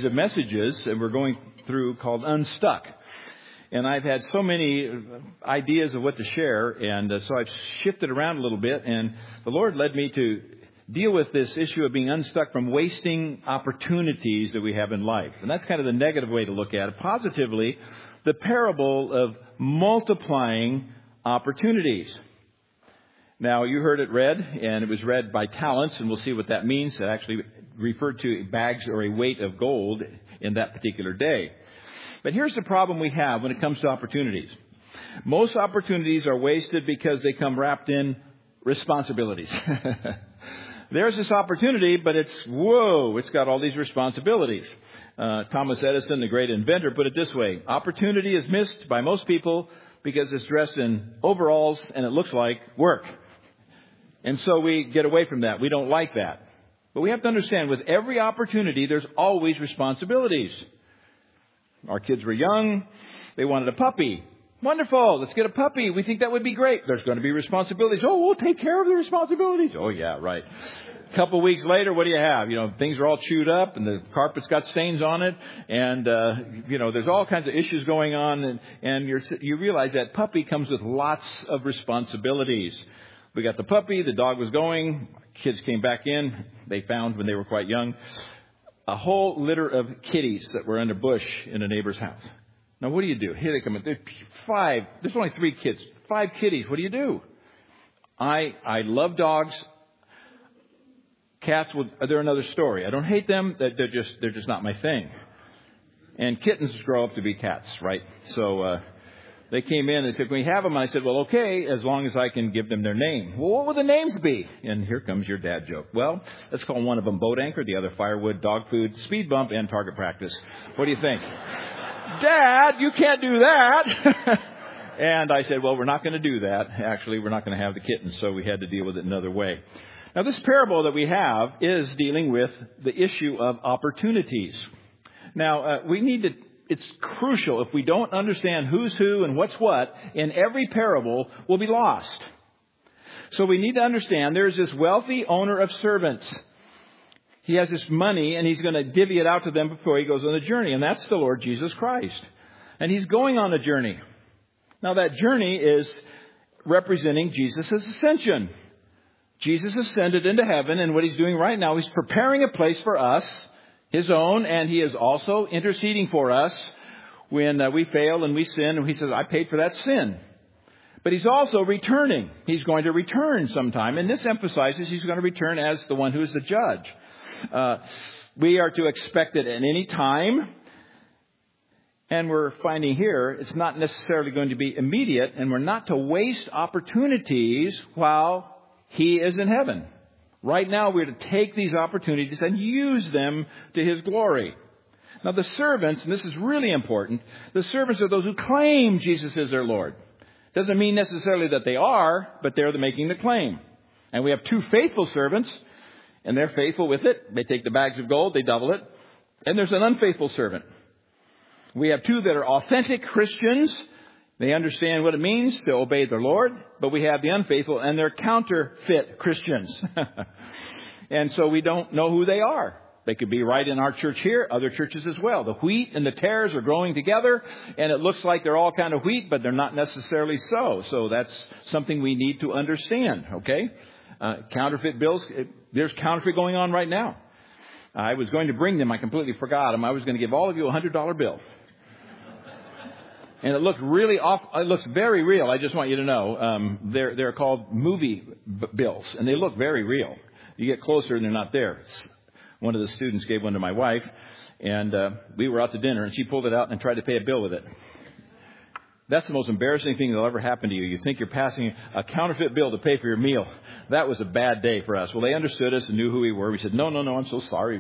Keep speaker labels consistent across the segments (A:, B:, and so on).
A: of messages that we're going through called Unstuck. And I've had so many ideas of what to share, and so I've shifted around a little bit, and the Lord led me to deal with this issue of being unstuck from wasting opportunities that we have in life. And that's kind of the negative way to look at it. Positively, the parable of multiplying opportunities. Now, you heard it read, and it was read by talents, and we'll see what that means. It actually referred to bags or a weight of gold in that particular day. But here's the problem we have when it comes to opportunities. Most opportunities are wasted because they come wrapped in responsibilities. There's this opportunity, but it's got all these responsibilities. Thomas Edison, the great inventor, put it this way. Opportunity is missed by most people because it's dressed in overalls and it looks like work. And so we get away from that. We don't like that. But we have to understand, with every opportunity, there's always responsibilities. Our kids were young. They wanted a puppy. Wonderful. Let's get a puppy. We think that would be great. There's going to be responsibilities. Oh, we'll take care of the responsibilities. Oh, yeah, right. A couple of weeks later, what do you have? Things are all chewed up and the carpet's got stains on it. And, there's all kinds of issues going on. And you realize that puppy comes with lots of responsibilities. We got the puppy. The dog was going. Kids came back in. They found, when they were quite young, a whole litter of kitties that were in a bush in a neighbor's house. Now, what do you do? Here they come in. There's only 3 kids. 5 kitties. What do you do? I love dogs. Cats, they're another story. I don't hate them. They're just not my thing. And kittens grow up to be cats, right? So they came in and said, "Can we have them?" And I said, "Well, okay, as long as I can give them their name." "Well, what would the names be?" And here comes your dad joke. "Well, let's call one of them Boat Anchor, the other Firewood, Dog Food, Speed Bump, and Target Practice. What do you think?" "Dad, you can't do that." And I said, "Well, we're not going to do that. Actually, we're not going to have the kittens." So we had to deal with it another way. Now, this parable that we have is dealing with the issue of opportunities. Now, it's crucial. If we don't understand who's who and what's what in every parable, we'll be lost. So we need to understand there's this wealthy owner of servants. He has this money and he's going to divvy it out to them before he goes on the journey. And that's the Lord Jesus Christ. And he's going on a journey. Now that journey is representing Jesus' ascension. Jesus ascended into heaven, and what he's doing right now, he's preparing a place for us, his own, and he is also interceding for us when we fail and we sin. And he says, "I paid for that sin." But he's also returning. He's going to return sometime. And this emphasizes he's going to return as the one who is the judge. We are to expect it at any time. And we're finding here it's not necessarily going to be immediate. And we're not to waste opportunities while he is in heaven. Right now, we're to take these opportunities and use them to his glory. Now, the servants, and this is really important, the servants are those who claim Jesus is their Lord. Doesn't mean necessarily that they are, but they're making the claim. And we have 2 faithful servants, and they're faithful with it. They take the bags of gold, they double it. And there's an unfaithful servant. We have 2 that are authentic Christians. They understand what it means to obey their Lord, but we have the unfaithful, and they're counterfeit Christians. And so we don't know who they are. They could be right in our church here, other churches as well. The wheat and the tares are growing together, and it looks like they're all kind of wheat, but they're not necessarily so. So that's something we need to understand, okay? Counterfeit bills, there's counterfeit going on right now. I was going to bring them. I completely forgot them. I was going to give all of you a $100 bill. And it looked really off. It looks very real. I just want you to know. They're called movie bills, and they look very real. You get closer, and they're not there. One of the students gave one to my wife, and we were out to dinner, and she pulled it out and tried to pay a bill with it. That's the most embarrassing thing that'll ever happen to you. You think you're passing a counterfeit bill to pay for your meal. That was a bad day for us. Well, they understood us and knew who we were. We said, no, I'm so sorry.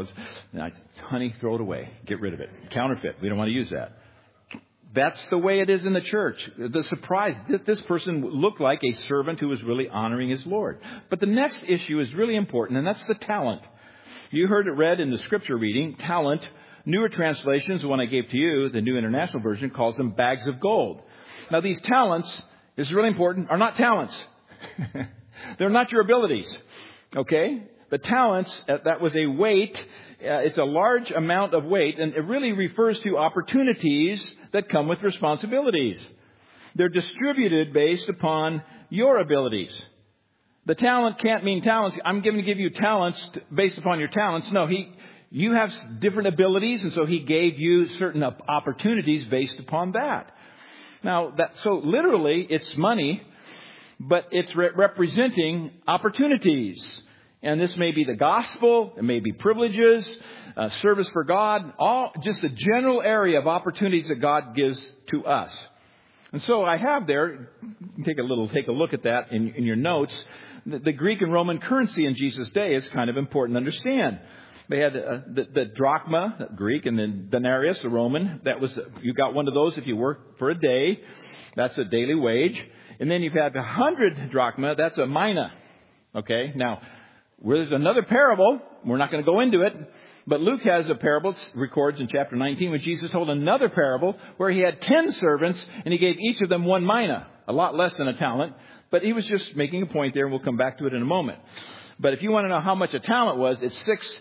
A: Honey, throw it away. Get rid of it. Counterfeit. We don't want to use that. That's the way it is in the church. The surprise that this person looked like a servant who was really honoring his Lord. But the next issue is really important, and that's the talent. You heard it read in the scripture reading, talent. Newer translations, the one I gave to you, the New International Version, calls them bags of gold. Now, these talents, this is really important, are not talents. They're not your abilities. Okay? The talents, that was a weight, It's a large amount of weight, and it really refers to opportunities that come with responsibilities. They're distributed based upon your abilities. The talent can't mean talents. I'm going to give you talents based upon your talents. No, you have different abilities, and so He gave you certain opportunities based upon that. Now, so literally, it's money, but it's representing opportunities. And this may be the gospel, it may be privileges, service for God, all just a general area of opportunities that God gives to us. And so I have there, take a look at that in your notes. The Greek and Roman currency in Jesus' day is kind of important to understand. They had the drachma, the Greek, and then denarius, the Roman. You got one of those if you worked for a day. That's a daily wage. And then you've had 100 drachma. That's a mina. Okay. Now, there's another parable. We're not going to go into it. But Luke has a parable, records in chapter 19, when Jesus told another parable where He had 10 servants and He gave each of them 1 mina, a lot less than a talent. But He was just making a point there, and we'll come back to it in a moment. But if you want to know how much a talent was, it's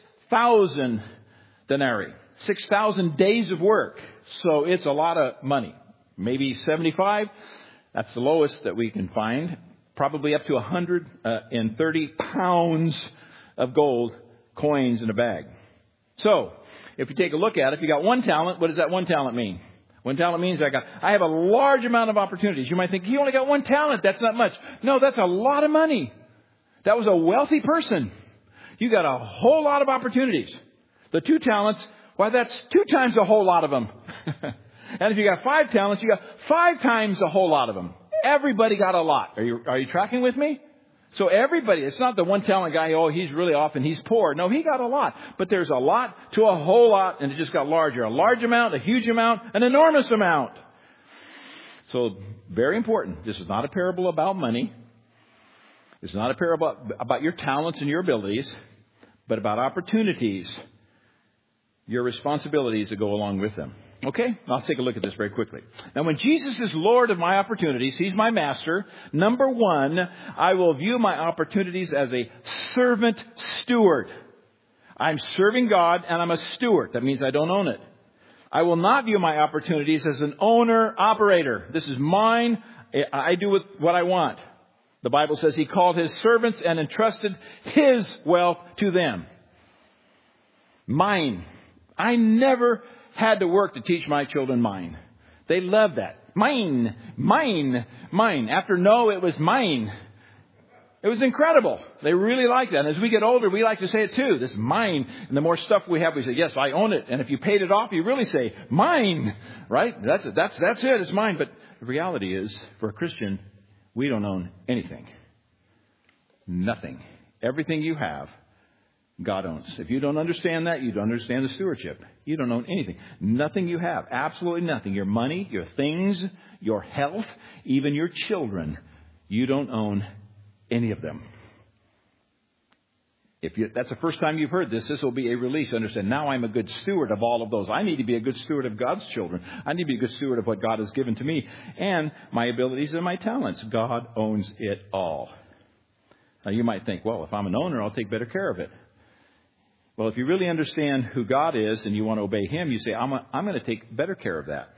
A: 6,000 denarii, 6,000 days of work. So it's a lot of money. Maybe 75. That's the lowest that we can find. Probably up to 130 pounds of gold coins in a bag. So, if you take a look at it, if you got 1 talent, what does that 1 talent mean? 1 talent means I have a large amount of opportunities. You might think, you only got 1 talent, that's not much. No, that's a lot of money. That was a wealthy person. You got a whole lot of opportunities. The 2 talents, why, that's 2 times a whole lot of them. And if you got 5 talents, you got 5 times a whole lot of them. Everybody got a lot. Are you tracking with me? So everybody, it's not the 1 talent guy, he's really off and he's poor. No, he got a lot. But there's a lot to a whole lot, and it just got larger. A large amount, a huge amount, an enormous amount. So, very important. This is not a parable about money. It's not a parable about your talents and your abilities, but about opportunities, your responsibilities that go along with them. Okay, I'll take a look at this very quickly. Now, when Jesus is Lord of my opportunities, He's my master. Number 1, I will view my opportunities as a servant steward. I'm serving God and I'm a steward. That means I don't own it. I will not view my opportunities as an owner-operator. This is mine. I do with what I want. The Bible says He called His servants and entrusted His wealth to them. Mine. I never had to work to teach my children mine. They love that. Mine, mine, mine. After no, it was mine. It was incredible. They really like that. And as we get older, we like to say it too. This is mine. And the more stuff we have, we say, yes, I own it. And if you paid it off, you really say, mine. Right? That's it. It's mine. But the reality is, for a Christian, we don't own anything. Nothing. Everything you have, God owns. If you don't understand that, you don't understand the stewardship. You don't own anything. Nothing you have. Absolutely nothing. Your money, your things, your health, even your children. You don't own any of them. That's the first time you've heard this, this will be a release. Understand, now I'm a good steward of all of those. I need to be a good steward of God's children. I need to be a good steward of what God has given to me and my abilities and my talents. God owns it all. Now you might think, well, if I'm an owner, I'll take better care of it. Well, if you really understand who God is and you want to obey Him, you say, I'm going to take better care of that.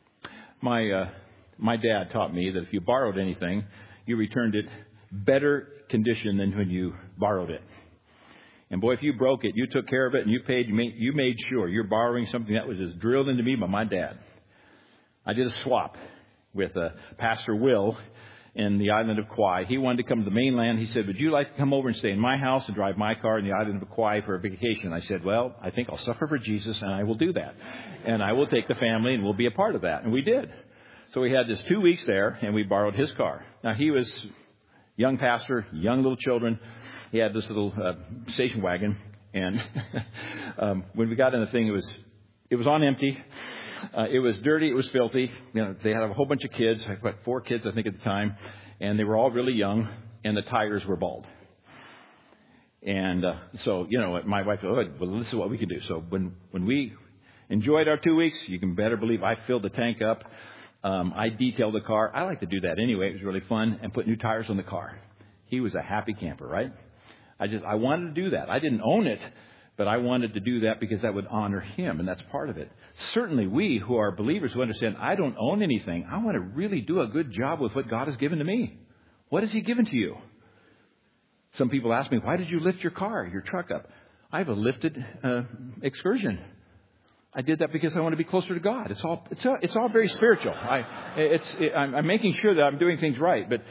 A: My dad taught me that if you borrowed anything, you returned it better condition than when you borrowed it. And boy, if you broke it, you took care of it and you paid, you made sure you're borrowing something. That was just drilled into me by my dad. I did a swap with Pastor Will in the island of Kauai. He wanted to come to the mainland. He said, would you like to come over and stay in my house and drive my car in the island of Kauai for a vacation? I said, well, I think I'll suffer for Jesus and I will do that. And I will take the family and we'll be a part of that. And we did. So we had just 2 weeks there and we borrowed his car. Now he was young pastor, young little children. He had this little station wagon. And when we got in the thing, it was on empty. It was dirty. It was filthy. You know, they had a whole bunch of kids. I had 4 kids, I think, at the time. And they were all really young. And the tires were bald. And so, you know, my wife said, oh, well, this is what we can do. So when we enjoyed our 2 weeks, you can better believe I filled the tank up. I detailed the car. I like to do that anyway. It was really fun. And put new tires on the car. He was a happy camper, right? I wanted to do that. I didn't own it. But I wanted to do that because that would honor Him, and that's part of it. Certainly we who are believers who understand I don't own anything, I want to really do a good job with what God has given to me. What has He given to you? Some people ask me, why did you lift your truck up? I have a lifted excursion. I did that because I want to be closer to God. It's all very spiritual. I'm making sure that I'm doing things right, but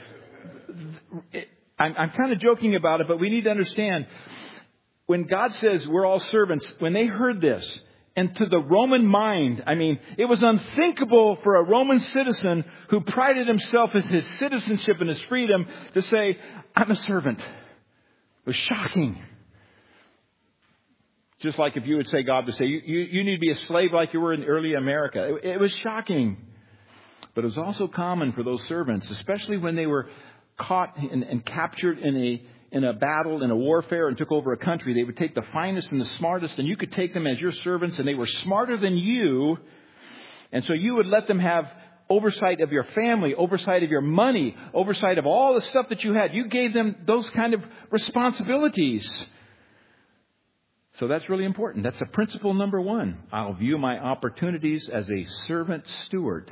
A: I'm kind of joking about it. But we need to understand when God says we're all servants. When they heard this, and to the Roman mind, I mean, it was unthinkable for a Roman citizen who prided himself in his citizenship and his freedom to say, "I'm a servant." It was shocking. Just like if you would say, God would say, you need to be a slave like you were in early America. It was shocking. But it was also common for those servants, especially when they were caught and captured in a battle, in a warfare, and took over a country. They would take the finest and the smartest, and you could take them as your servants, and they were smarter than you. And so you would let them have oversight of your family, oversight of your money, oversight of all the stuff that you had. You gave them those kind of responsibilities. So that's really important. That's a principle number one. I'll view my opportunities as a servant steward,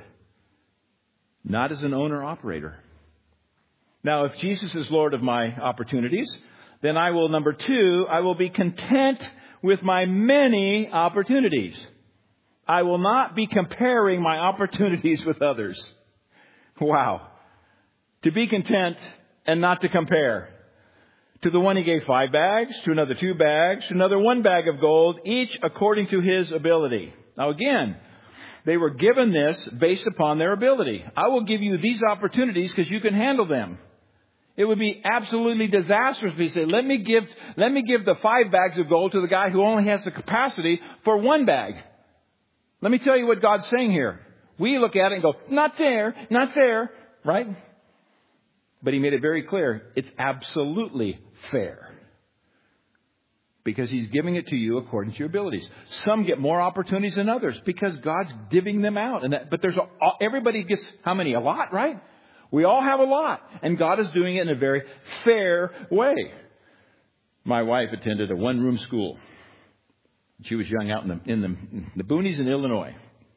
A: not as an owner-operator. Now, if Jesus is Lord of my opportunities, then I will, number two, I will be content with my many opportunities. I will not be comparing my opportunities with others. Wow. To be content and not to compare. To the one He gave 5 bags, to another 2 bags, to another 1 bag of gold, each according to his ability. Now again, they were given this based upon their ability. I will give you these opportunities because you can handle them. It would be absolutely disastrous if you say, let me give the 5 bags of gold to the guy who only has the capacity for 1 bag. Let me tell you what God's saying here. We look at it and go, not fair, right? But He made it very clear. It's absolutely fair. Because He's giving it to you according to your abilities. Some get more opportunities than others because God's divvying them out. But everybody gets how many? A lot, right? We all have a lot. And God is doing it in a very fair way. My wife attended a one-room school. She was young out in the boonies in Illinois.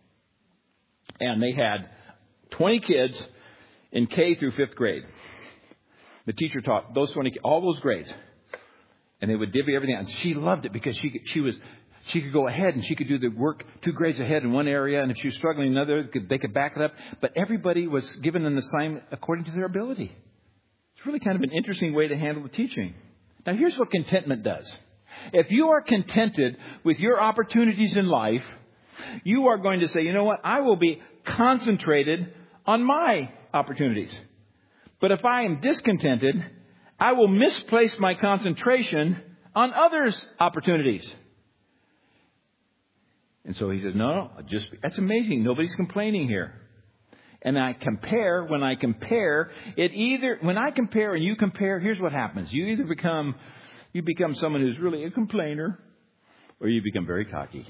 A: And they had 20 kids in K through 5th grade. The teacher taught all those grades. And they would divvy everything out. And she loved it because she could go ahead and she could do the work 2 grades ahead in one area. And if she was struggling in another, they could back it up. But everybody was given an assignment according to their ability. It's really kind of an interesting way to handle the teaching. Now, here's what contentment does. If you are contented with your opportunities in life, you are going to say, you know what? I will be concentrated on my opportunities. But if I am discontented, I will misplace my concentration on others' opportunities. And so he says, no, that's amazing. Nobody's complaining here. And when I compare and you compare, here's what happens. You either become someone who's really a complainer, or you become very cocky.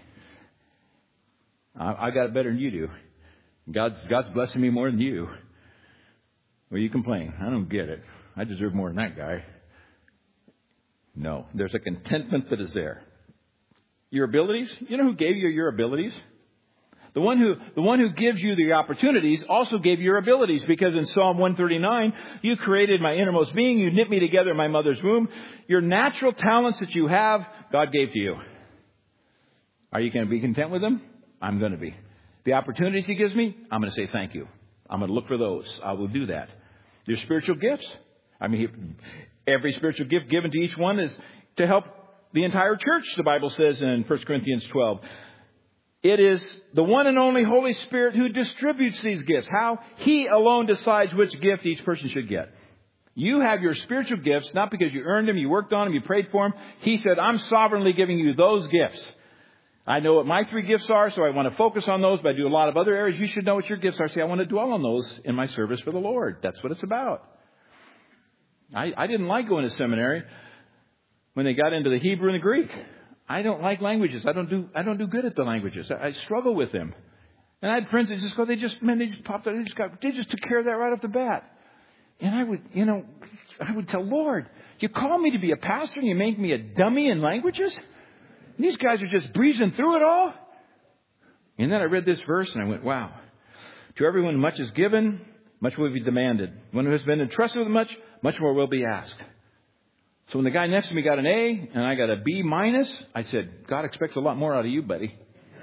A: I got it better than you do. God's blessing me more than you. Well, you complain. I don't get it. I deserve more than that guy. No, there's a contentment that is there. Your abilities, you know who gave you your abilities? The one who gives you the opportunities also gave you your abilities, because in Psalm 139, you created my innermost being. You knit me together in my mother's womb. Your natural talents that you have, God gave to you. Are you going to be content with them? I'm going to be. The opportunities He gives me, I'm going to say thank you. I'm going to look for those. I will do that. Your spiritual gifts. I mean, every spiritual gift given to each one is to help the entire church, the Bible says in 1 Corinthians 12. It is the one and only Holy Spirit who distributes these gifts. How? He alone decides which gift each person should get. You have your spiritual gifts, not because you earned them, you worked on them, you prayed for them. He said, I'm sovereignly giving you those gifts. I know what my 3 gifts are, so I want to focus on those, but I do a lot of other areas. You should know what your gifts are. See, I want to dwell on those in my service for the Lord. That's what it's about. I didn't like going to seminary when they got into the Hebrew and the Greek. I don't like languages. I don't do good at the languages. I struggle with them. And I had friends that just go, they just popped out. They just took care of that right off the bat. And I would tell, Lord, you call me to be a pastor and you make me a dummy in languages? These guys are just breezing through it all. And then I read this verse and I went, wow. To everyone much is given, much will be demanded. One who has been entrusted with much, much more will be asked. So when the guy next to me got an A and I got a B minus, I said, God expects a lot more out of you, buddy.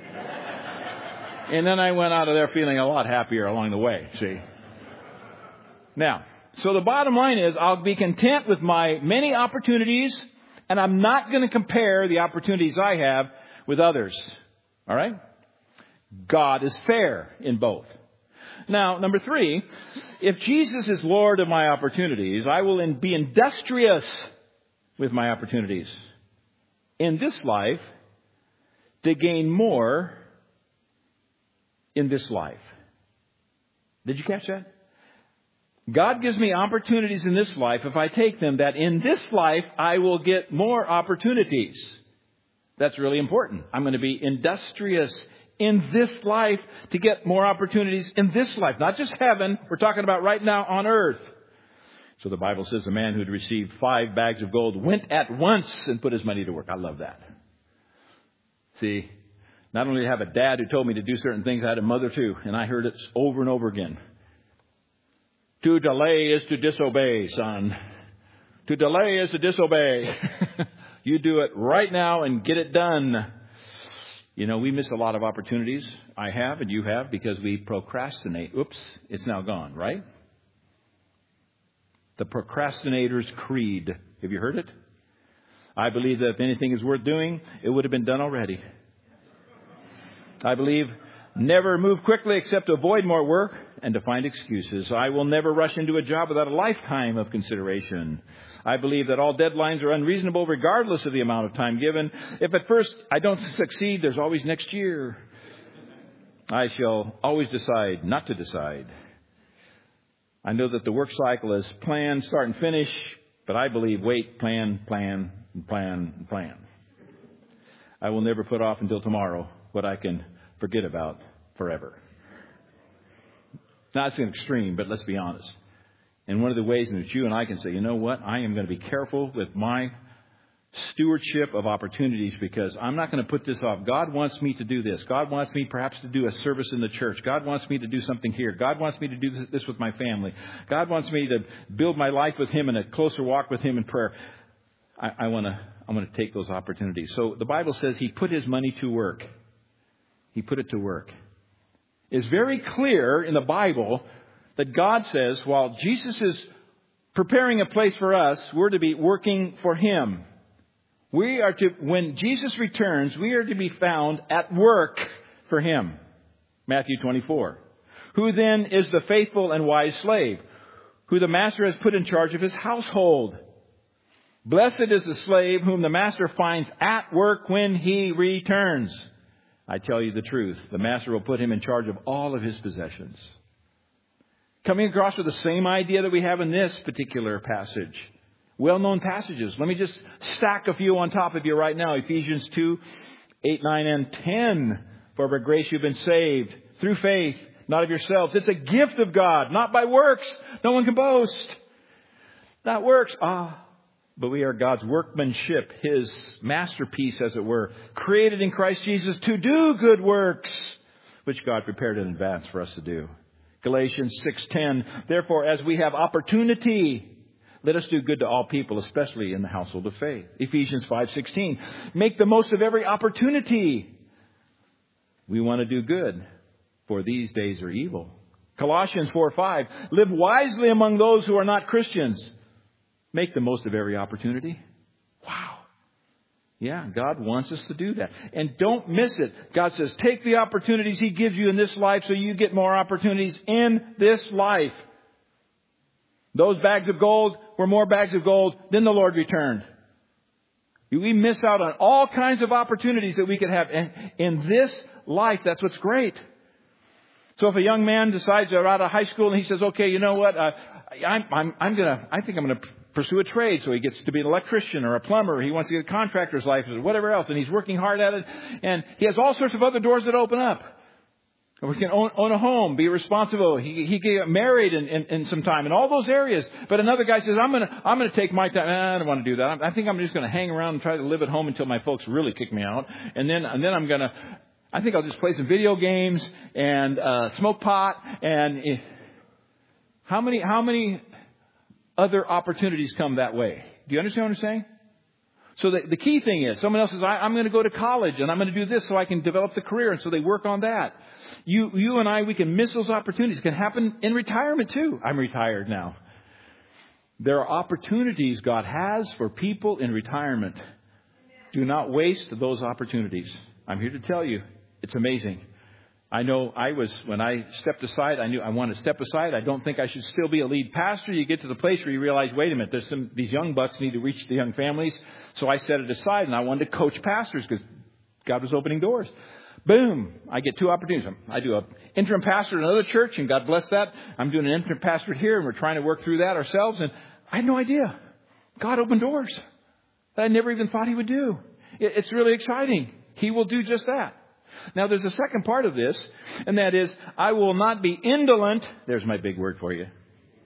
A: And then I went out of there feeling a lot happier along the way, see. Now, so the bottom line is I'll be content with my many opportunities, and I'm not going to compare the opportunities I have with others. All right? God is fair in both. Now, number 3, if Jesus is Lord of my opportunities, I will be industrious with my opportunities in this life to gain more in this life. Did you catch that? God gives me opportunities in this life, if I take them, that in this life I will get more opportunities. That's really important. I'm going to be industrious in this life to get more opportunities in this life. Not just heaven. We're talking about right now on earth. So the Bible says the man who had received 5 bags of gold went at once and put his money to work. I love that. See, not only did I have a dad who told me to do certain things, I had a mother too. And I heard it over and over again. To delay is to disobey, son. To delay is to disobey. You do it right now and get it done. You know, we miss a lot of opportunities. I have and you have because we procrastinate. Oops, it's now gone, right? The procrastinator's creed. Have you heard it? I believe that if anything is worth doing, it would have been done already. I believe never move quickly except to avoid more work and to find excuses. I will never rush into a job without a lifetime of consideration. I believe that all deadlines are unreasonable regardless of the amount of time given. If at first I don't succeed, there's always next year. I shall always decide not to decide. I know that the work cycle is plan, start, and finish, but I believe wait, plan, plan, and plan, and plan. I will never put off until tomorrow what I can forget about forever. Now, it's an extreme, but let's be honest. And one of the ways in which you and I can say, you know what, I am going to be careful with my stewardship of opportunities because I'm not going to put this off. God wants me to do this. God wants me perhaps to do a service in the church. God wants me to do something here. God wants me to do this with my family. God wants me to build my life with Him and a closer walk with Him in prayer. I want to take those opportunities. So the Bible says He put His money to work. He put it to work. It's very clear in the Bible that God says while Jesus is preparing a place for us, we're to be working for Him. We are to, when Jesus returns, we are to be found at work for Him. Matthew 24. Who then is the faithful and wise slave, who the master has put in charge of his household? Blessed is the slave whom the master finds at work when he returns. I tell you the truth, the master will put him in charge of all of his possessions. Coming across with the same idea that we have in this particular passage. Well-known passages. Let me just stack a few on top of you right now. Ephesians 2, 8, 9, and 10. For by grace you've been saved through faith, not of yourselves. It's a gift of God, not by works. No one can boast. Not works. But we are God's workmanship, His masterpiece, as it were, created in Christ Jesus to do good works, which God prepared in advance for us to do. Galatians 6:10. Therefore, as we have opportunity, let us do good to all people, especially in the household of faith. Ephesians 5:16. Make the most of every opportunity. We want to do good, for these days are evil. Colossians 4:5. Live wisely among those who are not Christians. Make the most of every opportunity. Wow. Yeah, God wants us to do that. And don't miss it. God says, take the opportunities He gives you in this life so you get more opportunities in this life. Those bags of gold were more bags of gold. Then the Lord returned. We miss out on all kinds of opportunities that we could have. And in this life, that's what's great. So if a young man decides they're out of high school and he says, okay, you know what? I think I'm going to pursue a trade. So he gets to be an electrician or a plumber. He wants to get a contractor's license or whatever else. And he's working hard at it. And he has all sorts of other doors that open up. We can own a home, be responsible. He can get married in some time in all those areas. But another guy says, I'm gonna take my time. I don't want to do that. I think I'm just going to hang around and try to live at home until my folks really kick me out. And then I think I'll just play some video games and smoke pot. And how many other opportunities come that way? Do you understand what I'm saying? So the key thing is, someone else says, I'm going to go to college and I'm going to do this so I can develop the career. And so they work on that. You and I, we can miss those opportunities. It can happen in retirement too. I'm retired now. There are opportunities God has for people in retirement. Do not waste those opportunities. I'm here to tell you, it's amazing. I know when I stepped aside, I knew I wanted to step aside. I don't think I should still be a lead pastor. You get to the place where you realize, wait a minute, these young bucks need to reach the young families. So I set it aside and I wanted to coach pastors because God was opening doors. Boom. I get 2 opportunities. I do an interim pastor at another church, and God bless that. I'm doing an interim pastor here, and we're trying to work through that ourselves. And I had no idea. God opened doors that I never even thought He would do. It's really exciting. He will do just that. Now, there's a second part of this, and that is, I will not be indolent. There's my big word for you.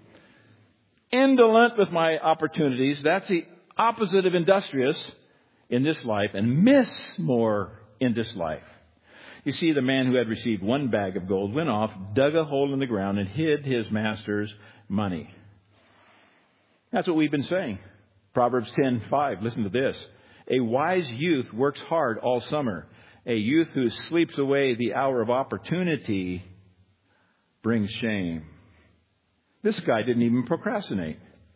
A: Indolent with my opportunities. That's the opposite of industrious in this life, and miss more in this life. You see, the man who had received 1 bag of gold went off, dug a hole in the ground, and hid his master's money. That's what we've been saying. Proverbs 10:5. Listen to this. A wise youth works hard all summer. A youth who sleeps away the hour of opportunity brings shame. This guy didn't even procrastinate.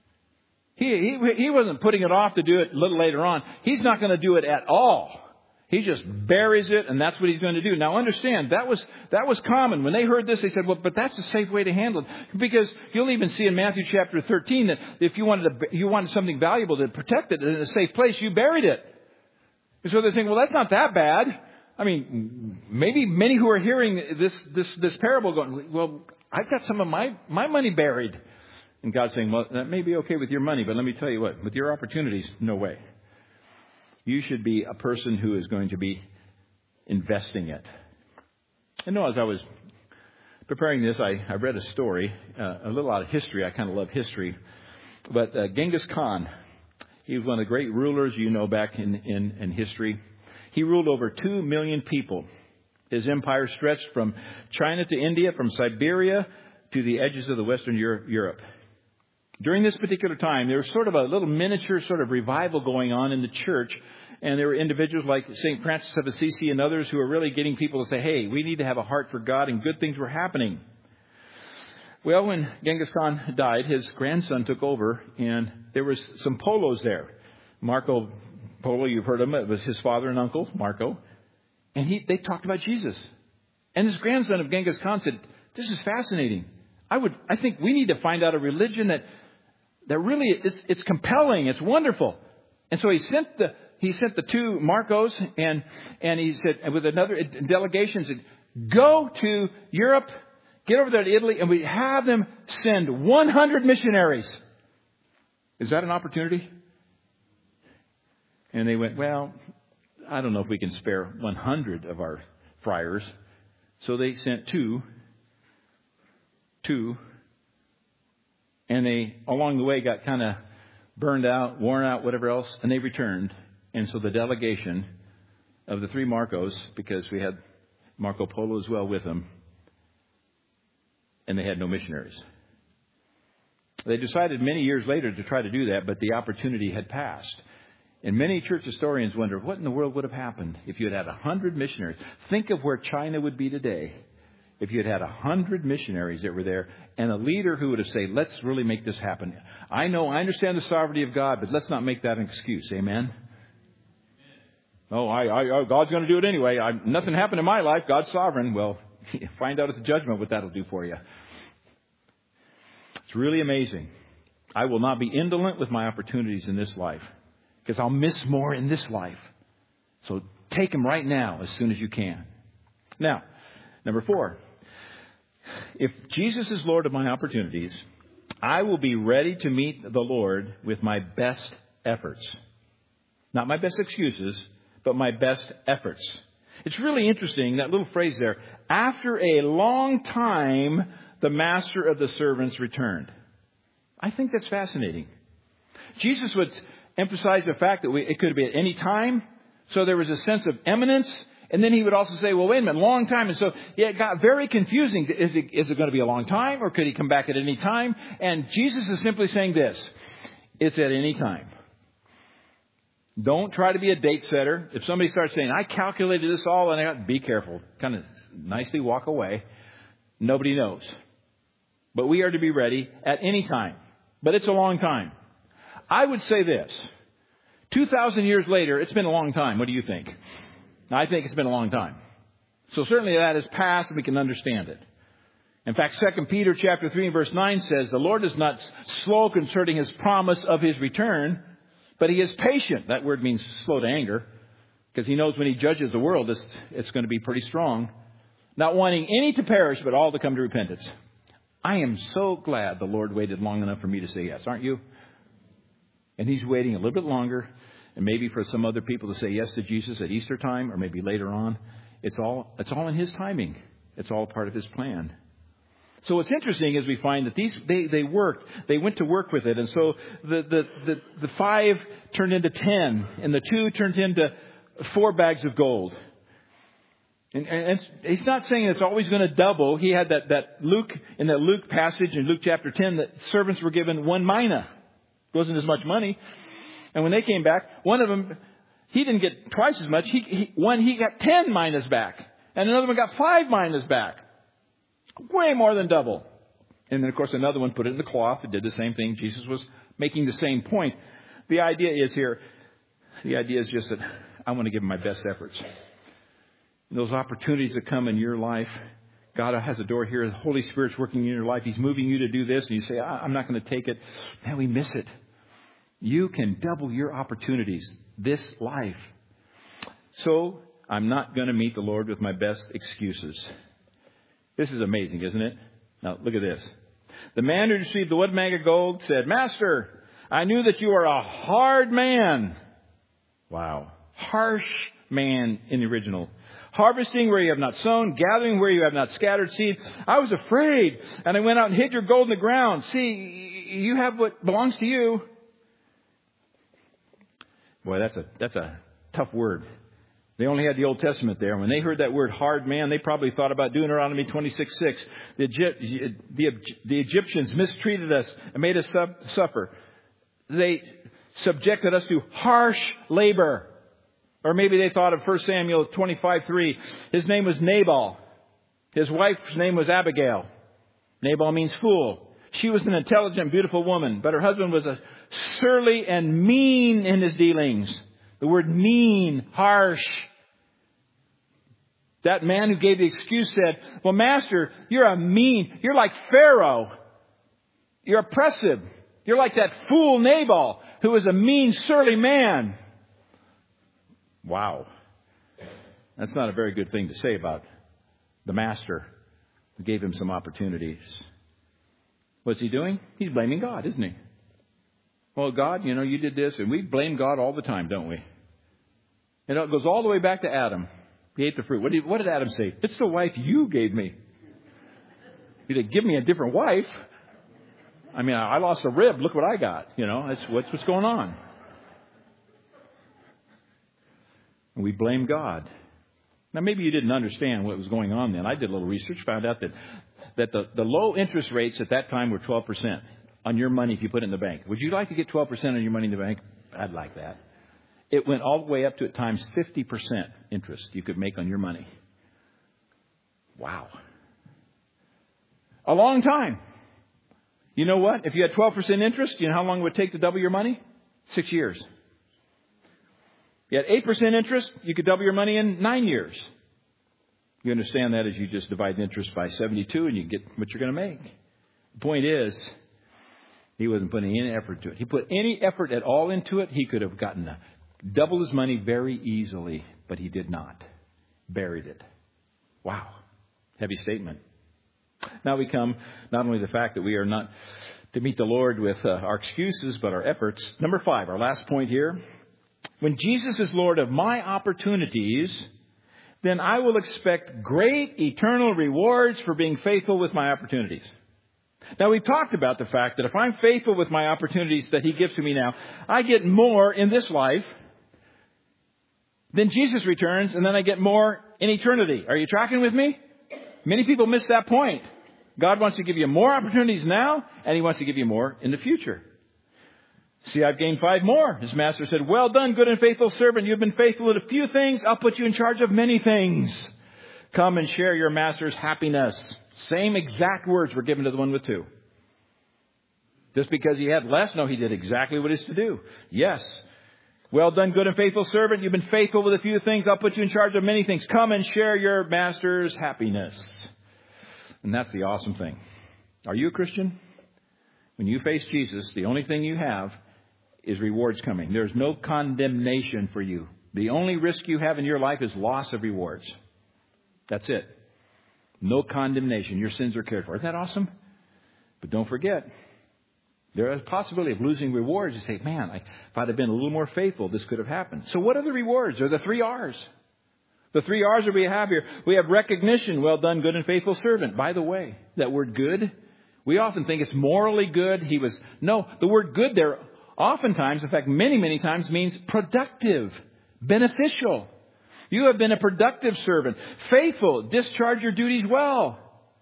A: He wasn't putting it off to do it a little later on. He's not going to do it at all. He just buries it, and that's what he's going to do. Now, understand, that was common. When they heard this, they said, well, but that's a safe way to handle it. Because you'll even see in Matthew chapter 13 that if you wanted something valuable to protect it in a safe place, you buried it. And so they're saying, well, that's not that bad. I mean, maybe many who are hearing this parable going, well, I've got some of my money buried. And God's saying, well, that may be okay with your money, but let me tell you what, with your opportunities, no way. You should be a person who is going to be investing it. I know as I was preparing this, I read a story, a little out of history. I kind of love history. But Genghis Khan, he was one of the great rulers, back in history. He ruled over 2 million people. His empire stretched from China to India, from Siberia to the edges of the Western Europe. During this particular time, there was sort of a little miniature sort of revival going on in the church. And there were individuals like St. Francis of Assisi and others who were really getting people to say, hey, we need to have a heart for God, and good things were happening. Well, when Genghis Khan died, his grandson took over, and there was some Polos there. Marco Polo, you've heard of him. It was his father and uncle, Marco. And they talked about Jesus. And this grandson of Genghis Khan said, this is fascinating. I think we need to find out a religion that really it's compelling, it's wonderful. And so he sent the 2 Marcos, and he said, and with another delegation, said, go to Europe, get over there to Italy, and we have them send 100 missionaries. Is that an opportunity? And they went, well, I don't know if we can spare 100 of our friars. So they sent 2. And they, along the way, got kind of burned out, worn out, whatever else, and they returned. And so the delegation of the 3 Marcos, because we had Marco Polo as well with them, and they had no missionaries. They decided many years later to try to do that, but the opportunity had passed. And many church historians wonder, what in the world would have happened if you had 100 missionaries? Think of where China would be today if you had 100 missionaries that were there, and a leader who would have said, let's really make this happen. I understand the sovereignty of God, but let's not make that an excuse. Amen? Oh, God's going to do it anyway. Nothing happened in my life. God's sovereign. Well, find out at the judgment what that'll do for you. It's really amazing. I will not be indolent with my opportunities in this life, because I'll miss more in this life. So take them right now as soon as you can. Now, number 4. If Jesus is Lord of my opportunities, I will be ready to meet the Lord with my best efforts. Not my best excuses, but my best efforts. It's really interesting, that little phrase there. After a long time, the master of the servants returned. I think that's fascinating. Jesus would emphasize the fact that it could be at any time. So there was a sense of imminence. And then he would also say, well, wait a minute, long time. And so it got very confusing. Is it going to be a long time, or could he come back at any time? And Jesus is simply saying this. It's at any time. Don't try to be a date setter. If somebody starts saying, I calculated this all, and I got, be careful. Kind of nicely walk away. Nobody knows. But we are to be ready at any time. But it's a long time. I would say this. 2,000 years later, it's been a long time. What do you think? I think it's been a long time. So certainly that is past, and we can understand it. In fact, 2 Peter chapter 3 and verse 9 says, the Lord is not slow concerning his promise of his return, but he is patient. That word means slow to anger, because he knows when he judges the world, it's going to be pretty strong. Not wanting any to perish, but all to come to repentance. I am so glad the Lord waited long enough for me to say yes, aren't you? And he's waiting a little bit longer, and maybe for some other people to say yes to Jesus at Easter time, or maybe later on. It's all in his timing. It's all part of his plan. So what's interesting is we find that they worked. They went to work with it. And so the 5 turned into 10, and the 2 turned into 4 bags of gold. And he's not saying it's always going to double. He had that Luke passage in Luke chapter 10 that servants were given 1 mina. It wasn't as much money. And when they came back, one of them, he didn't get twice as much. He got 10 minas back. And another one got 5 minas back. Way more than double. And then, of course, another one put it in the cloth and did the same thing. Jesus was making the same point. The idea is just that I want to give my best efforts. And those opportunities that come in your life, God has a door here. The Holy Spirit's working in your life. He's moving you to do this. And you say, I'm not going to take it. Man, we miss it. You can double your opportunities this life. So I'm not going to meet the Lord with my best excuses. This is amazing, isn't it? Now, look at this. The man who received the 1 bag of gold said, Master, I knew that you are a hard man. Wow. Harsh man in the original. Harvesting where you have not sown, gathering where you have not scattered seed. I was afraid, and I went out and hid your gold in the ground. See, you have what belongs to you. Boy, that's a tough word. They only had the Old Testament there. When they heard that word hard man, they probably thought about Deuteronomy 26:6. The Egyptians mistreated us and made us suffer. They subjected us to harsh labor. Or maybe they thought of 1 Samuel 25:3. His name was Nabal. His wife's name was Abigail. Nabal means fool. She was an intelligent, beautiful woman, but her husband was a surly and mean in his dealings. The word mean, harsh. That man who gave the excuse said, well, Master, you're like Pharaoh. You're oppressive. You're like that fool Nabal, who was a mean, surly man. Wow. That's not a very good thing to say about the master who gave him some opportunities. What's he doing? He's blaming God, isn't he? Well, God, you did this, and we blame God all the time, don't we? And it goes all the way back to Adam. He ate the fruit. What did Adam say? It's the wife you gave me. He said, give me a different wife. I mean, I lost a rib. Look what I got. That's what's going on. And we blame God. Now, maybe you didn't understand what was going on then. I did a little research, found out that the low interest rates at that time were 12% on your money if you put it in the bank. Would you like to get 12% on your money in the bank? I'd like that. It went all the way up to, at times, 50% interest you could make on your money. Wow. A long time. You know what? If you had 12% interest, you know how long it would take to double your money? 6 years. You had 8% interest, you could double your money in 9 years. You understand that as you just divide the interest by 72 and you get what you're going to make. The point is, he wasn't putting any effort to it. He put any effort at all into it, he could have gotten double his money very easily, but he did not. Buried it. Wow. Heavy statement. Now we come not only the fact that we are not to meet the Lord with our excuses, but our efforts. Number 5, our last point here. When Jesus is Lord of my opportunities, then I will expect great eternal rewards for being faithful with my opportunities. Now, we've talked about the fact that if I'm faithful with my opportunities that He gives to me now, I get more in this life. Then Jesus returns, and then I get more in eternity. Are you tracking with me? Many people miss that point. God wants to give you more opportunities now, and He wants to give you more in the future. See, I've gained 5 more. His master said, well done, good and faithful servant. You've been faithful in a few things. I'll put you in charge of many things. Come and share your master's happiness. Same exact words were given to the one with 2. Just because he had less? No, he did exactly what he is to do. Yes. Well done, good and faithful servant. You've been faithful with a few things. I'll put you in charge of many things. Come and share your master's happiness. And that's the awesome thing. Are you a Christian? When you face Jesus, the only thing you have is rewards coming. There's no condemnation for you. The only risk you have in your life is loss of rewards. That's it. No condemnation. Your sins are cared for. Isn't that awesome? But don't forget, there is a possibility of losing rewards. You say, man, if I'd have been a little more faithful, this could have happened. So what are the rewards? They're the 3 R's. The 3 R's that we have here. We have recognition. Well done, good and faithful servant. By the way, that word good, we often think it's morally good. No, the word good there oftentimes, in fact, many, many times means productive, beneficial. You have been a productive servant, faithful, discharge your duties well.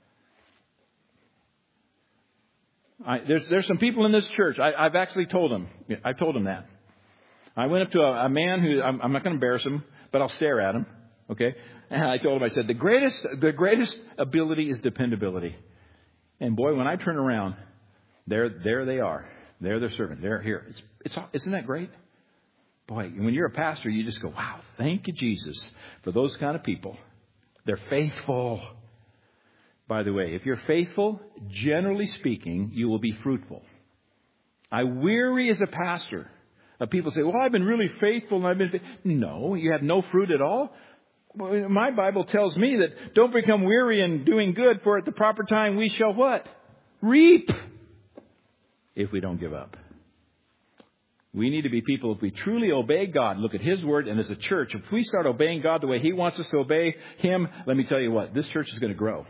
A: There's some people in this church. I've actually told them. I told them that. I went up to a man who I'm not going to embarrass him, but I'll stare at him. Okay, and I told him. I said the greatest ability is dependability. And boy, when I turn around, there they are. They're their servant. They're here. Isn't that great? Boy, when you're a pastor, you just go, wow, thank you, Jesus, for those kind of people. They're faithful. By the way, if you're faithful, generally speaking, you will be fruitful. I weary as a pastor of people say, well, I've been really faithful and I've been No, you have no fruit at all. My Bible tells me that don't become weary in doing good, for at the proper time we shall what? Reap. If we don't give up. We need to be people, if we truly obey God, look at His Word, and as a church, if we start obeying God the way He wants us to obey Him, let me tell you what, this church is going to grow.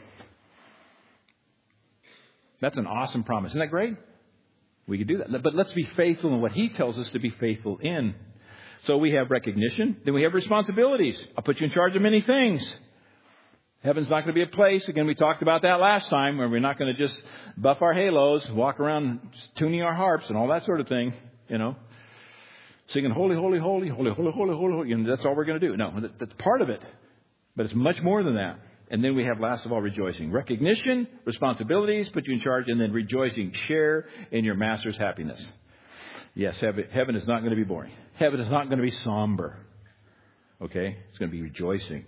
A: That's an awesome promise. Isn't that great? We could do that. But let's be faithful in what He tells us to be faithful in. So we have recognition. Then we have responsibilities. I'll put you in charge of many things. Heaven's not going to be a place. Again, we talked about that last time, where we're not going to just buff our halos, walk around tuning our harps and all that sort of thing, singing holy, holy, holy, holy, holy, holy, holy, holy. That's all we're going to do. No, that's part of it. But it's much more than that. And then we have, last of all, rejoicing. Recognition, responsibilities, put you in charge, and then rejoicing. Share in your master's happiness. Yes, heaven is not going to be boring. Heaven is not going to be somber. Okay? It's going to be rejoicing.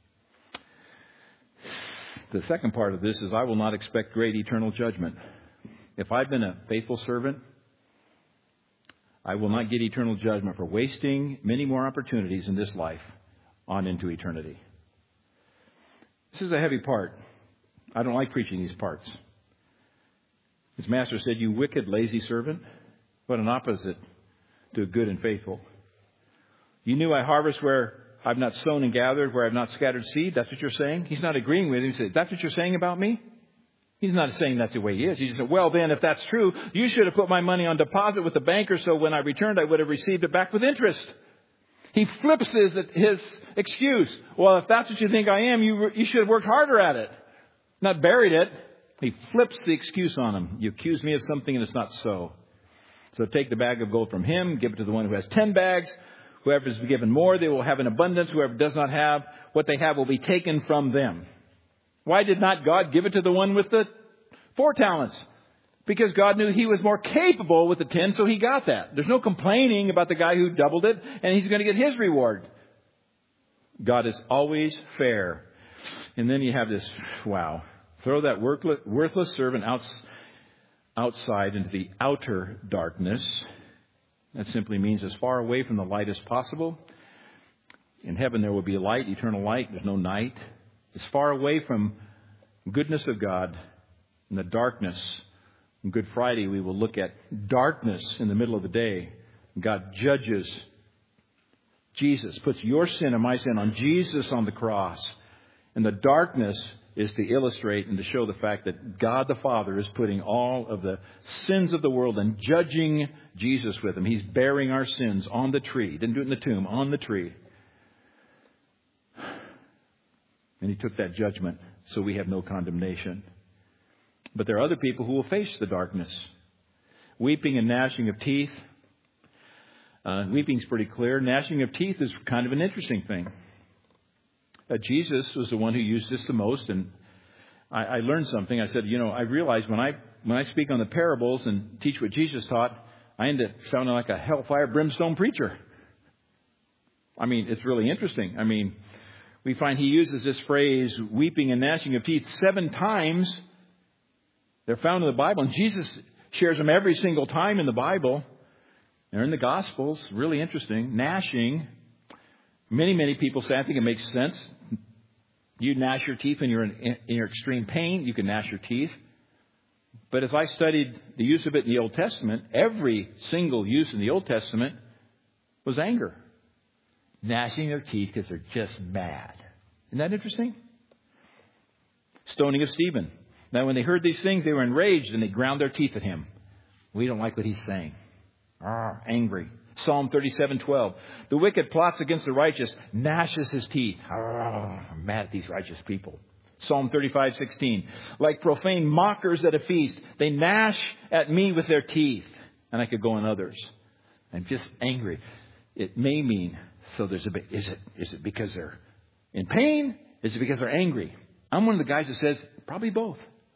A: The second part of this is I will not expect great eternal judgment. If I've been a faithful servant, I will not get eternal judgment for wasting many more opportunities in this life on into eternity. This is a heavy part. I don't like preaching these parts. His master said, you wicked, lazy servant. What an opposite to good and faithful. You knew I harvest where I've not sown and gathered, where I've not scattered seed. That's what you're saying? He's not agreeing with him. He said, that's what you're saying about me? He's not saying that's the way he is. He just said, well, then, if that's true, you should have put my money on deposit with the banker, so when I returned, I would have received it back with interest. He flips his excuse. Well, if that's what you think I am, you should have worked harder at it, not buried it. He flips the excuse on him. You accuse me of something and it's not so. So take the bag of gold from him, give it to the one who has 10 bags. Whoever is given more, they will have an abundance. Whoever does not have, what they have will be taken from them. Why did not God give it to the one with the 4 talents? Because God knew he was more capable with the 10, so he got that. There's no complaining about the guy who doubled it, and he's going to get his reward. God is always fair. And then you have this, wow, throw that worthless servant outside into the outer darkness. That simply means as far away from the light as possible. In heaven there will be light, eternal light. There's no night. As far away from goodness of God and the darkness. On Good Friday we will look at darkness in the middle of the day. God judges Jesus puts your sin and my sin on Jesus on the cross. And the darkness is to illustrate and to show the fact that God the Father is putting all of the sins of the world and judging Jesus with them. He's bearing our sins on the tree. Didn't do it in the tomb, on the tree. And He took that judgment so we have no condemnation. But there are other people who will face the darkness. Weeping and gnashing of teeth. Weeping's pretty clear. Gnashing of teeth is kind of an interesting thing. Jesus was the one who used this the most, and I learned something. I said, I realized when I speak on the parables and teach what Jesus taught, I end up sounding like a hellfire brimstone preacher. I mean, it's really interesting. I mean, we find He uses this phrase, weeping and gnashing of teeth, 7 times. They're found in the Bible, and Jesus shares them every single time in the Bible. They're in the Gospels. Really interesting. Gnashing. Many people say, I think it makes sense. You gnash your teeth when you're in your extreme pain. You can gnash your teeth. But as I studied the use of it in the Old Testament, every single use in the Old Testament was anger. Gnashing their teeth because they're just mad. Isn't that interesting? Stoning of Stephen. Now, when they heard these things, they were enraged and they ground their teeth at him. We don't like what he's saying. Angry. Psalm 37:12. The wicked plots against the righteous, gnashes his teeth. I'm mad at these righteous people. Psalm 35:16. Like profane mockers at a feast, they gnash at me with their teeth. And I could go on others. I'm just angry. It may mean, so there's a bit, is it because they're in pain? Is it because they're angry? I'm one of the guys that says, probably both.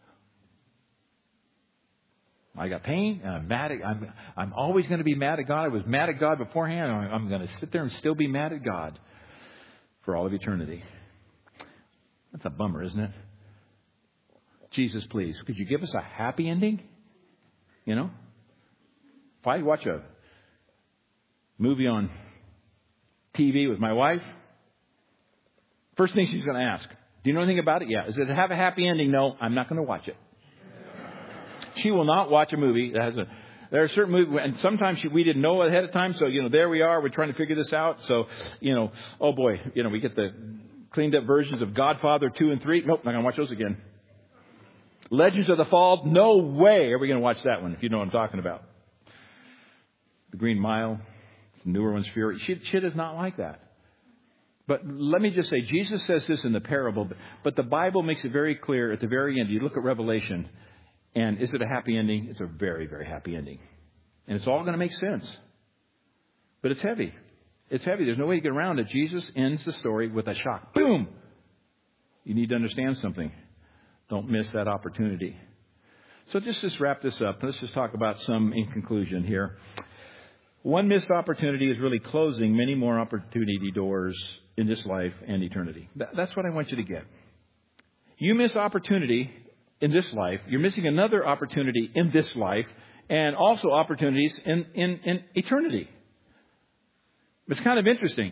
A: I got pain, and I'm mad at, I'm always going to be mad at God. I was mad at God beforehand, and I'm going to sit there and still be mad at God for all of eternity. That's a bummer, isn't it? Jesus, please, could you give us a happy ending? If I watch a movie on TV with my wife, first thing she's going to ask, do you know anything about it? Yeah. Does it have a happy ending? No, I'm not going to watch it. She will not watch a movie that has there are certain movies, and sometimes we didn't know ahead of time. So, there we are. We're trying to figure this out. So, oh boy, we get the cleaned up versions of Godfather 2 and 3. Nope, not going to watch those again. Legends of the Fall. No way are we going to watch that one, if you know what I'm talking about. The Green Mile, some newer ones, Fury. She does not like that. But let me just say, Jesus says this in the parable, but the Bible makes it very clear at the very end. You look at Revelation. And is it a happy ending? It's a very, very happy ending. And it's all going to make sense. But it's heavy. It's heavy. There's no way to get around it. Jesus ends the story with a shock. Boom! You need to understand something. Don't miss that opportunity. So just wrap this up. Let's just talk about some in conclusion here. One missed opportunity is really closing many more opportunity doors in this life and eternity. That's what I want you to get. You miss opportunity in this life, you're missing another opportunity in this life, and also opportunities in eternity. It's kind of interesting.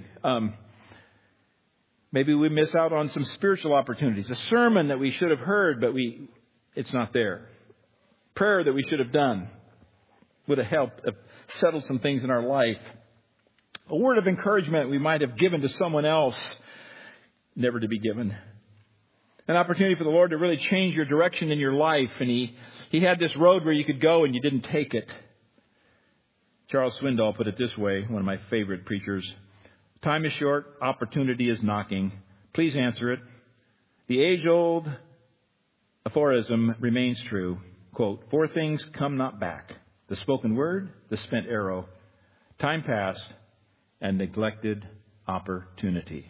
A: Maybe we miss out on some spiritual opportunities. A sermon that we should have heard, but it's not there. Prayer that we should have done would have helped settle some things in our life. A word of encouragement we might have given to someone else, never to be given. An opportunity for the Lord to really change your direction in your life. And he had this road where you could go and you didn't take it. Charles Swindoll put it this way, one of my favorite preachers. Time is short, opportunity is knocking. Please answer it. The age-old aphorism remains true. Quote, 4 things come not back. The spoken word, the spent arrow, time past, and neglected opportunity.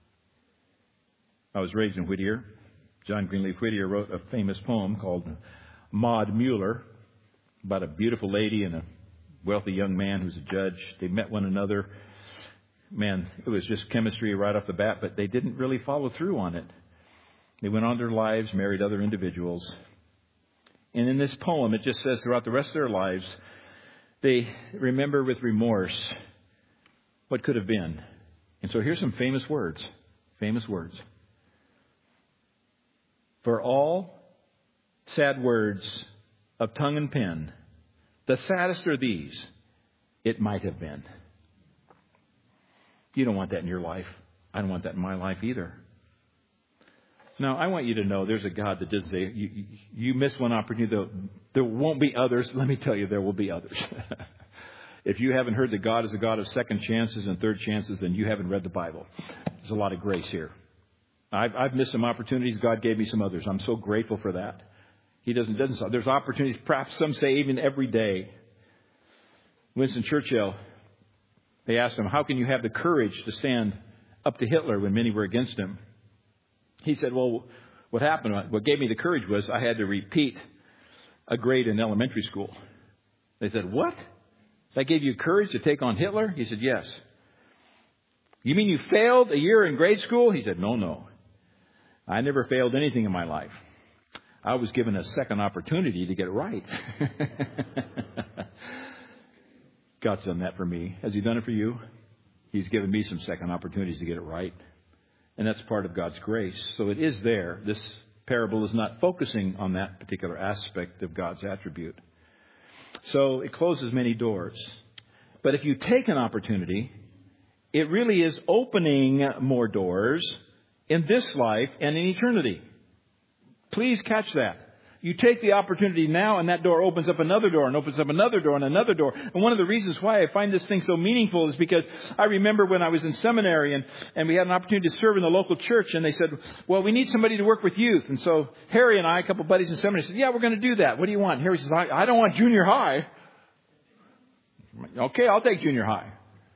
A: I was raised in Whittier. John Greenleaf Whittier wrote a famous poem called Maud Muller about a beautiful lady and a wealthy young man who's a judge. They met one another. Man, it was just chemistry right off the bat, but they didn't really follow through on it. They went on their lives, married other individuals. And in this poem, it just says throughout the rest of their lives, they remember with remorse what could have been. And so here's some famous words. Famous words. For all sad words of tongue and pen, the saddest are these, it might have been. You don't want that in your life. I don't want that in my life either. Now, I want you to know there's a God that does say, you miss one opportunity, there won't be others. Let me tell you, there will be others. If you haven't heard that God is a God of second chances and third chances, then you haven't read the Bible. There's a lot of grace here. I've missed some opportunities. God gave me some others. I'm so grateful for that. He doesn't stop. There's opportunities, perhaps some say even every day. Winston Churchill, they asked him, how can you have the courage to stand up to Hitler when many were against him? He said, well, what happened, what gave me the courage was I had to repeat a grade in elementary school. They said, what? That gave you courage to take on Hitler? He said, yes. You mean you failed a year in grade school? He said, no. I never failed anything in my life. I was given a second opportunity to get it right. God's done that for me. Has He done it for you? He's given me some second opportunities to get it right. And that's part of God's grace. So it is there. This parable is not focusing on that particular aspect of God's attribute. So it closes many doors. But if you take an opportunity, it really is opening more doors in this life and in eternity. Please catch that. You take the opportunity now and that door opens up another door and opens up another door and another door. And one of the reasons why I find this thing so meaningful is because I remember when I was in seminary and we had an opportunity to serve in the local church, and they said, well, we need somebody to work with youth. And so Harry and I, a couple of buddies in seminary, said, yeah, we're going to do that. What do you want? Harry says, I don't want junior high. Okay, I'll take junior high.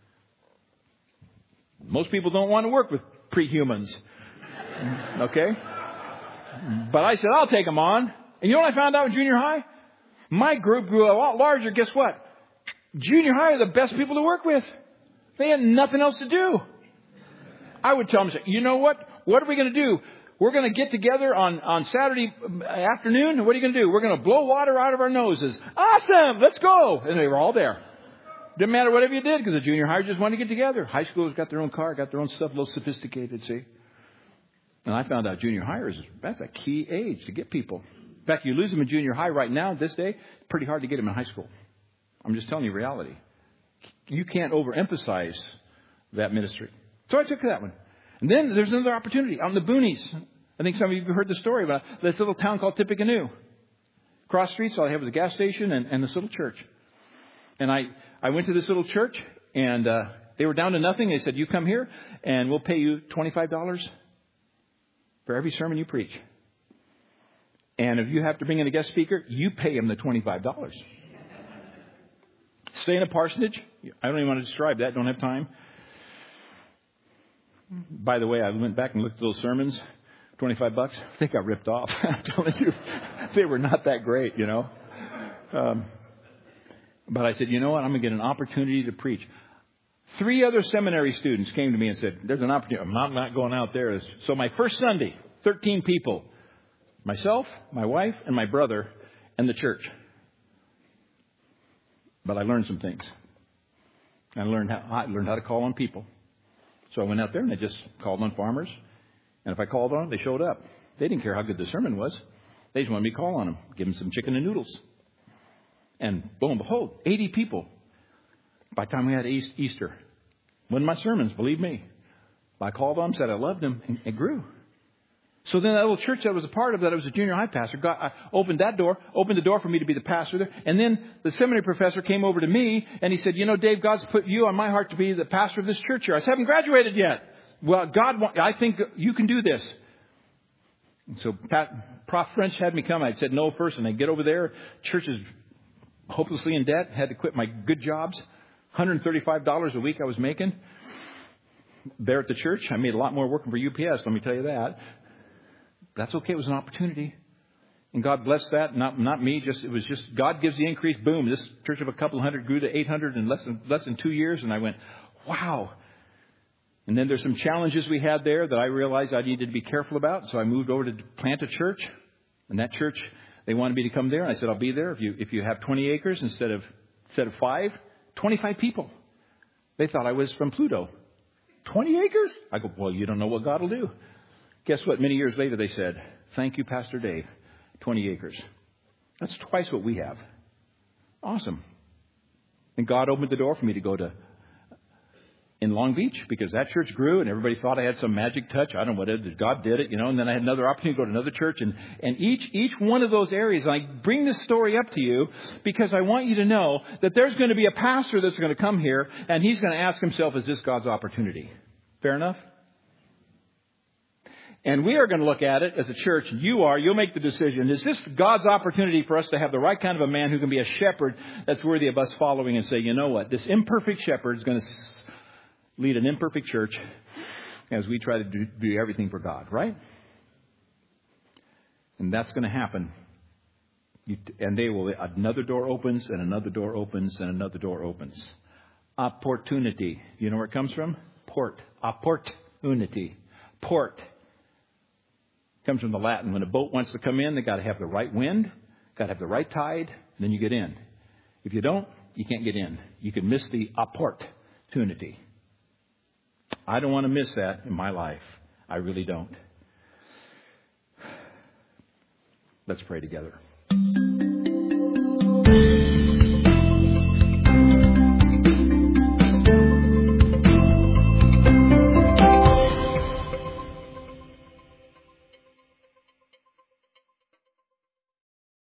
A: Most people don't want to work with pre-humans. Okay? But I said, I'll take them on. And you know what I found out in junior high? My group grew a lot larger. Guess what? Junior high are the best people to work with. They had nothing else to do. I would tell them, you know what? What are we going to do? We're going to get together on Saturday afternoon. What are you going to do? We're going to blow water out of our noses. Awesome! Let's go! And they were all there. Didn't matter whatever you did because the junior high just wanted to get together. High schoolers got their own car, got their own stuff, a little sophisticated, see? And I found out junior hires, that's a key age to get people. In fact, you lose them in junior high right now, this day, it's pretty hard to get them in high school. I'm just telling you reality. You can't overemphasize that ministry. So I took that one. And then there's another opportunity out in the boonies. I think some of you have heard the story about this little town called Tippecanoe. Cross streets, all I had was a gas station and this little church. And I went to this little church, and they were down to nothing. They said, you come here, and we'll pay you $25 for every sermon you preach. And if you have to bring in a guest speaker, you pay him the $25. Stay in a parsonage. I don't even want to describe that. Don't have time. By the way, I went back and looked at those sermons. $25. I think I ripped off. I'm telling you, they were not that great, you know. But I said, you know what? I'm going to get an opportunity to preach. 3 other seminary students came to me and said, there's an opportunity. I'm not going out there. So my first Sunday, 13 people. Myself, my wife, and my brother, and the church. But I learned some things. I learned how to call on people. So I went out there and I just called on farmers. And if I called on them, they showed up. They didn't care how good the sermon was. They just wanted me to call on them, give them some chicken and noodles. And lo and behold, 80 people. By the time we had Easter, one of my sermons, believe me. I called on them, said I loved them, and it grew. So then that little church that I was a part of, that I was a junior high pastor, I opened the door for me to be the pastor there. And then the seminary professor came over to me and he said, you know, Dave, God's put you on my heart to be the pastor of this church here. I said, I haven't graduated yet. Well, I think you can do this. And so Prof. French had me come. I said no first, and I get over there. Church is hopelessly in debt. Had to quit my good jobs. $135 a week I was making there at the church. I made a lot more working for UPS, let me tell you that. That's okay. It was an opportunity. And God blessed that. Not me. It was just God gives the increase. Boom. This church of a couple hundred grew to 800 in less than 2 years. And I went, wow. And then there's some challenges we had there that I realized I needed to be careful about. So I moved over to plant a church. And that church, they wanted me to come there. And I said, I'll be there if you have 20 acres instead of 5, 25 people. They thought I was from Pluto. 20 acres? I go, well, you don't know what God will do. Guess what? Many years later, they said, thank you, Pastor Dave. 20 acres. That's twice what we have. Awesome. And God opened the door for me to go to in Long Beach because that church grew and everybody thought I had some magic touch. I don't know what it is. God did it, And then I had another opportunity to go to another church. And each one of those areas, I bring this story up to you because I want you to know that there's going to be a pastor that's going to come here and he's going to ask himself, is this God's opportunity? Fair enough? And we are going to look at it as a church. You'll make the decision. Is this God's opportunity for us to have the right kind of a man who can be a shepherd that's worthy of us following and say, you know what? This imperfect shepherd is going to lead an imperfect church as we try to do everything for God, right? And that's going to happen. And another door opens and another door opens and another door opens. Opportunity. You know where it comes from? Port. Opportunity. Port. Comes from the Latin. When a boat wants to come in, they got to have the right wind, got to have the right tide, and then you get in. If you don't, you can't get in. You can miss the opportunity. I don't want to miss that in my life. I really don't. Let's pray together.